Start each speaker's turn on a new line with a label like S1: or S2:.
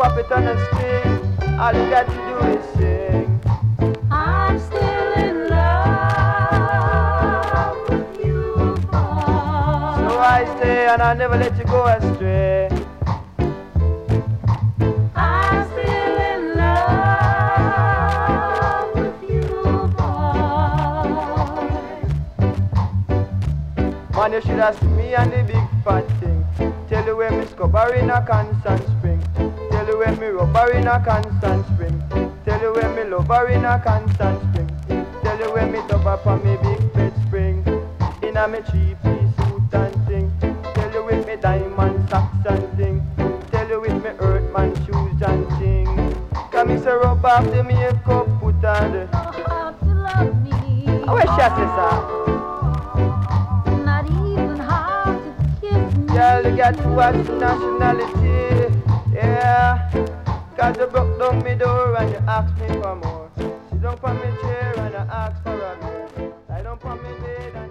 S1: pop it on a string. All you got to do is sing.
S2: I'm still in love with you, boy.
S1: So I stay and I never let you go astray.
S2: I'm still in love with you, boy.
S1: Man, you should have seen me and the big fat thing. Tell you where me scupper in a constant spring. Tell you where me rubber in a constant spring. Tell you where me lover in a constant spring. Tell you where me dub up on me big bed spring. In a me 3-piece suit and thing. Tell you with me diamond socks and thing. Tell you with me earthman shoes and thing. Come me say rub off the makeup put on the.
S2: Oh, you love me.
S1: I wish I say so.
S2: Not even how to kiss me.
S1: Girl, you got to watch the nationality. Yeah, cause you broke down me door and you asked me for more. Sit down on me chair and you ask for a girl. Lie down on me bed and